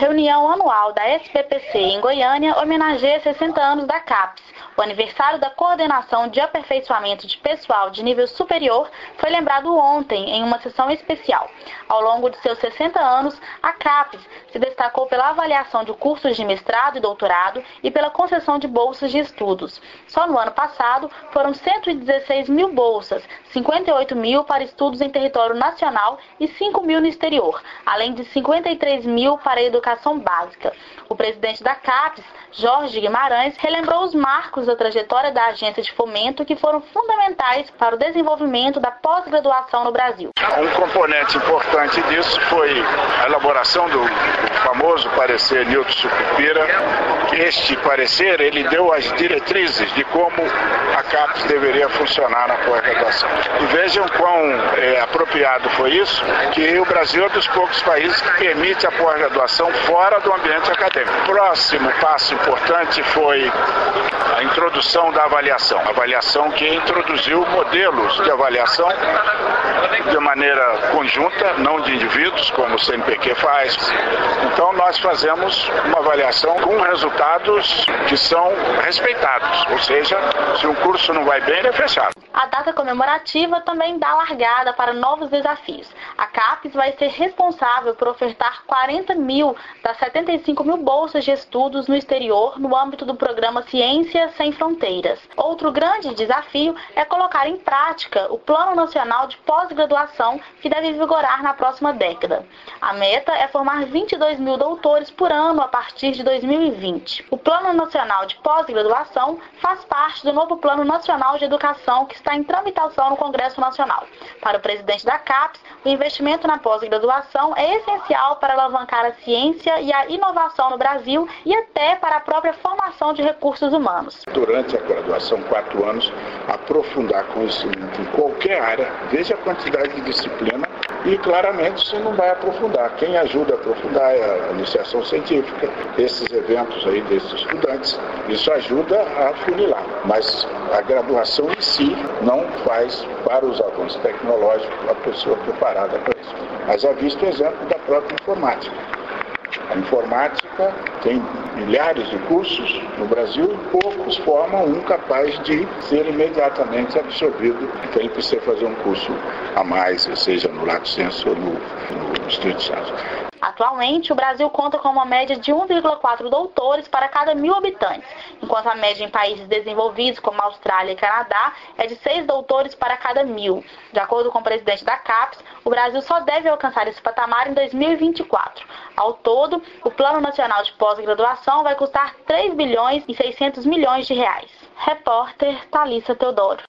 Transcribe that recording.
Reunião anual da SBPC em Goiânia homenageia 60 anos da CAPES. O aniversário da Coordenação de Aperfeiçoamento de Pessoal de Nível Superior foi lembrado ontem em uma sessão especial. Ao longo de seus 60 anos, a CAPES se destacou pela avaliação de cursos de mestrado e doutorado e pela concessão de bolsas de estudos. Só no ano passado, foram 116 mil bolsas, 58 mil para estudos em território nacional e 5 mil no exterior, além de 53 mil para a educação básica. O presidente da CAPES, Jorge Guimarães, relembrou os marcos da trajetória da agência de fomento que foram fundamentais para o desenvolvimento da pós-graduação no Brasil. Um componente importante disso foi a elaboração do famoso parecer Newton Sucupira. Este parecer, ele deu as diretrizes de como a CAPES deveria funcionar na pós-graduação. E vejam quão apropriado foi isso, que o Brasil é dos poucos países que permite a pós-graduação fora do ambiente acadêmico. O próximo passo importante foi a introdução da avaliação. A avaliação que introduziu modelos de avaliação de maneira conjunta, não de indivíduos, como o CNPq faz. Então, nós fazemos uma avaliação com resultados que são respeitados, ou seja, se um curso não vai bem, ele é fechado. A data comemorativa também dá largada para novos desafios. A CAPES vai ser responsável por ofertar 40 mil das 75 mil bolsas de estudos no exterior no âmbito do programa Ciência Sem Fronteiras. Outro grande desafio é colocar em prática o Plano Nacional de Pós-Graduação que deve vigorar na próxima década. A meta é formar 22 mil doutores por ano a partir de 2020. O Plano Nacional de Pós-Graduação faz parte do novo Plano Nacional de Educação que está em tramitação no Congresso Nacional. Para o presidente da CAPES, o investimento na pós-graduação é essencial para alavancar a ciência e a inovação no Brasil e até para a própria formação de recursos humanos. Durante a graduação, 4 anos, aprofundar conhecimento em qualquer área, veja a quantidade de disciplina e claramente você não vai aprofundar. Quem ajuda a aprofundar é a iniciação científica, esses eventos aí desses estudantes, isso ajuda a afunilar. Mas a graduação em si não faz para os avanços tecnológicos a pessoa preparada para isso. Mas já visto o exemplo da própria informática. A informática tem milhares de cursos no Brasil e poucos formam um capaz de ser imediatamente absorvido. Então ele precisa fazer um curso a mais, seja no Lato Sensu ou no Estrito Santos. Atualmente, o Brasil conta com uma média de 1,4 doutores para cada 1.000 habitantes, enquanto a média em países desenvolvidos como Austrália e Canadá é de 6 doutores para cada 1.000. De acordo com o presidente da CAPES, o Brasil só deve alcançar esse patamar em 2024. Ao todo, o Plano Nacional de Pós-Graduação vai custar 3 bilhões e 600 milhões de reais. Repórter Thalissa Teodoro.